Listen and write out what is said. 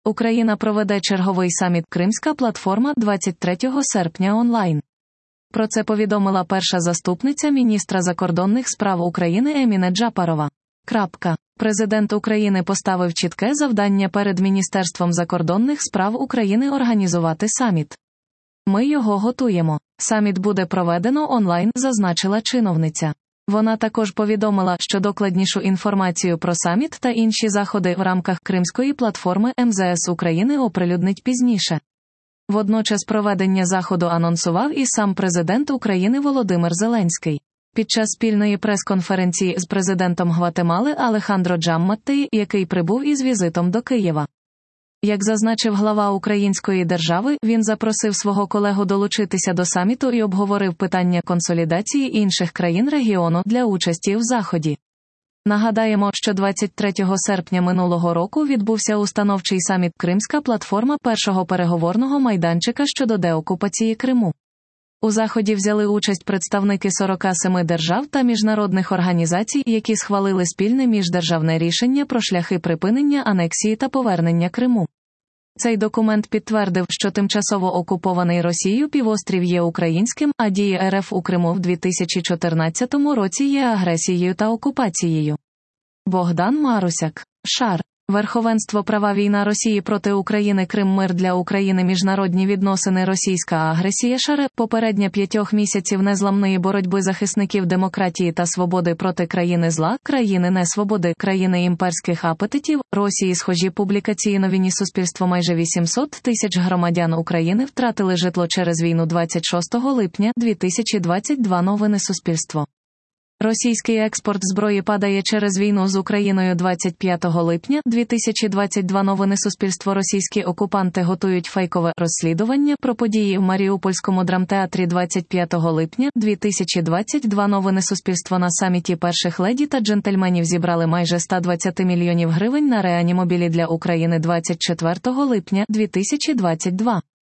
Україна проведе черговий саміт «Кримська платформа» 23 серпня онлайн. Про це повідомила перша заступниця міністра закордонних справ України Еміне Джапарова. Президент України поставив чітке завдання перед Міністерством закордонних справ України організувати саміт. Ми його готуємо. Саміт буде проведено онлайн, зазначила чиновниця. Вона також повідомила, що докладнішу інформацію про саміт та інші заходи в рамках Кримської платформи МЗС України оприлюднить пізніше. Водночас проведення заходу анонсував і сам президент України Володимир Зеленський. Під час спільної прес-конференції з президентом Гватемали Алехандро Джамматтеї, який прибув із візитом до Києва. Як зазначив глава української держави, він запросив свого колегу долучитися до саміту і обговорив питання консолідації інших країн регіону для участі в заході. Нагадаємо, що 23 серпня минулого року відбувся установчий саміт «Кримська платформа» першого переговорного майданчика щодо деокупації Криму. У заході взяли участь представники 47 держав та міжнародних організацій, які схвалили спільне міждержавне рішення про шляхи припинення анексії та повернення Криму. Цей документ підтвердив, що тимчасово окупований Росією півострів є українським, а дії РФ у Криму в 2014 році є агресією та окупацією. Богдан Марусяк. Шар. Верховенство права, війна Росії проти України, Крим, мир для України, міжнародні відносини, російська агресія, шаре, попередня 5 місяців незламної боротьби захисників демократії та свободи проти країни зла, країни несвободи, країни імперських апетитів, Росії. Схожі публікації. Новини суспільство. Майже 800 тисяч громадян України втратили житло через війну 26 липня 2022. Новини суспільство. Російський експорт зброї падає через війну з Україною 25 липня 2022. Новини суспільство. Російські окупанти готують фейкове розслідування про події в Маріупольському драмтеатрі 25 липня 2022. Новини суспільство. На саміті перших леді та джентльменів зібрали майже 120 мільйонів гривень на реанімобілі для України 24 липня 2022.